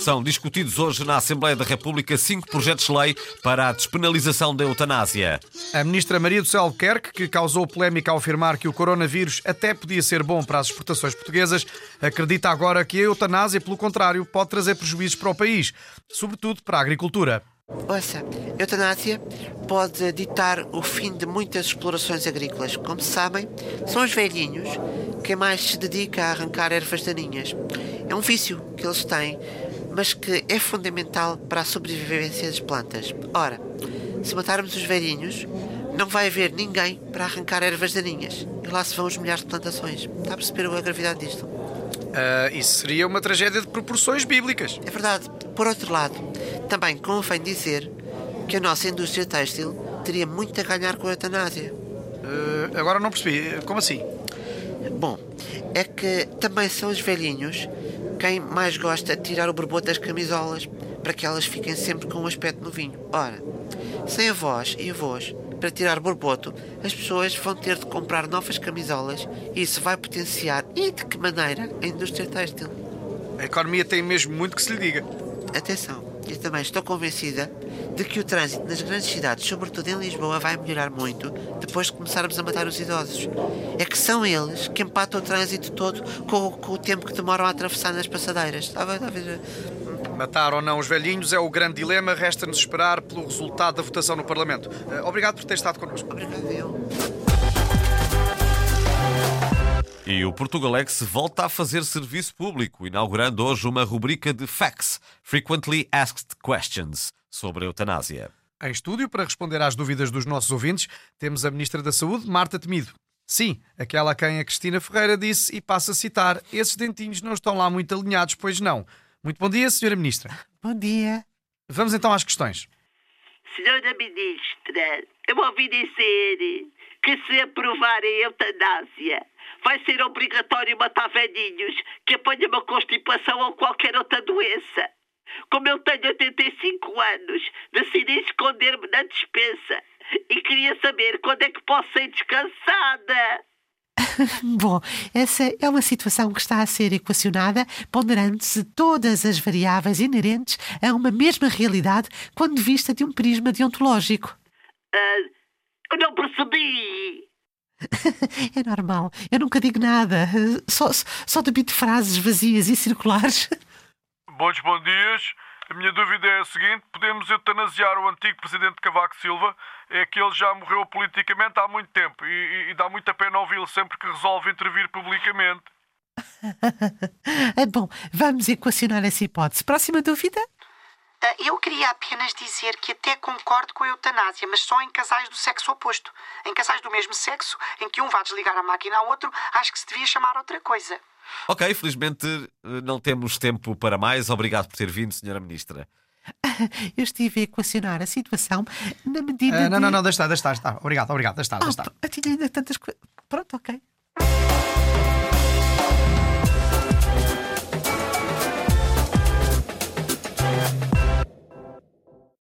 São discutidos hoje na Assembleia da República 5 projetos de lei para a despenalização da eutanásia. A ministra Maria do Céu Albuquerque, que causou polémica ao afirmar que o coronavírus até podia ser bom para as exportações portuguesas, acredita agora que a eutanásia, pelo contrário, pode trazer prejuízos para o país, sobretudo para a agricultura. Ouça, a eutanásia pode ditar o fim de muitas explorações agrícolas. Como sabem, são os velhinhos quem mais se dedica a arrancar ervas daninhas. É um vício que eles têm, mas que é fundamental para a sobrevivência das plantas. Ora, se matarmos os velhinhos, não vai haver ninguém para arrancar ervas daninhas. E lá se vão os milhares de plantações. Está a perceber a gravidade disto? Isso seria uma tragédia de proporções bíblicas. É verdade. Por outro lado, também convém dizer que a nossa indústria têxtil teria muito a ganhar com a eutanásia. Agora não percebi. Como assim? Bom, é que também são os velhinhos quem mais gosta de tirar o borboto das camisolas para que elas fiquem sempre com um aspecto novinho. Ora, sem avós e avós para tirar borboto, as pessoas vão ter de comprar novas camisolas e isso vai potenciar, e de que maneira, a indústria têxtil. A economia tem mesmo muito que se lhe diga. Atenção, eu também estou convencida de que o trânsito nas grandes cidades, sobretudo em Lisboa, vai melhorar muito depois de começarmos a matar os idosos. É que são eles que empatam o trânsito todo com o tempo que demoram a atravessar nas passadeiras. Está a ver? Matar ou não os velhinhos é o grande dilema. Resta-nos esperar pelo resultado da votação no Parlamento. Obrigado por ter estado connosco. Obrigado, eu. E o Portugalex volta a fazer serviço público, inaugurando hoje uma rubrica de FAQs, Frequently Asked Questions, sobre a eutanásia. Em estúdio, para responder às dúvidas dos nossos ouvintes, temos a Ministra da Saúde, Marta Temido. Sim, aquela a quem a Cristina Ferreira disse, e passo a citar, esses dentinhos não estão lá muito alinhados, pois não. Muito bom dia, Senhora Ministra. Bom dia. Vamos então às questões. Senhora Ministra, eu ouvi dizer que se aprovar a eutanásia vai ser obrigatório matar velhinhos que apanham uma constipação ou qualquer outra doença. Como eu tenho 85 anos, decidi esconder-me na despensa e queria saber quando é que posso ser descansada. Bom, essa é uma situação que está a ser equacionada ponderando-se todas as variáveis inerentes a uma mesma realidade quando vista de um prisma deontológico. Eu não percebi. É normal, eu nunca digo nada, só debito frases vazias e circulares. Bom dias. A minha dúvida é a seguinte: podemos eutanasiar o antigo presidente Cavaco Silva? É que ele já morreu politicamente há muito tempo e dá muita pena ouvi-lo sempre que resolve intervir publicamente. Bom, vamos equacionar essa hipótese. Próxima dúvida? Eu queria apenas dizer que até concordo com a eutanásia, mas só em casais do sexo oposto. Em casais do mesmo sexo, em que um vá desligar a máquina ao outro, acho que se devia chamar outra coisa. Ok, felizmente não temos tempo para mais. Obrigado por ter vindo, Senhora Ministra. Eu estive a equacionar a situação na medida de... Não, deixa estar. Obrigado, deixa estar. Eu tinha ainda tantas coisas... Pronto, ok.